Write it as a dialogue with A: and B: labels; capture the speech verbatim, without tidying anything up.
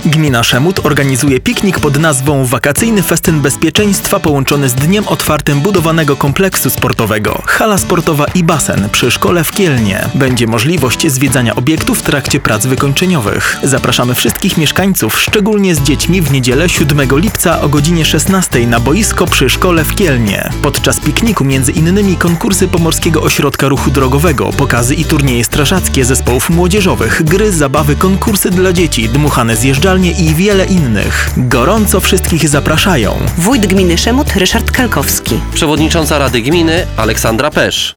A: Gmina Szemut organizuje piknik pod nazwą Wakacyjny Festyn Bezpieczeństwa połączony z dniem otwartym budowanego kompleksu sportowego. Hala sportowa i basen przy szkole w Kielnie. Będzie możliwość zwiedzania obiektu w trakcie prac wykończeniowych. Zapraszamy wszystkich mieszkańców, szczególnie z dziećmi, w niedzielę siódmego lipca o godzinie szesnastej na boisko przy szkole w Kielnie. Podczas pikniku między innymi konkursy Pomorskiego Ośrodka Ruchu Drogowego, pokazy i turnieje strażackie zespołów młodzieżowych, gry, zabawy, konkursy dla dzieci, dmuchane zjeżdżalnie i wiele innych. Gorąco wszystkich zapraszają.
B: Wójt gminy Szemut Ryszard Kalkowski.
C: Przewodnicząca Rady Gminy Aleksandra Pesz.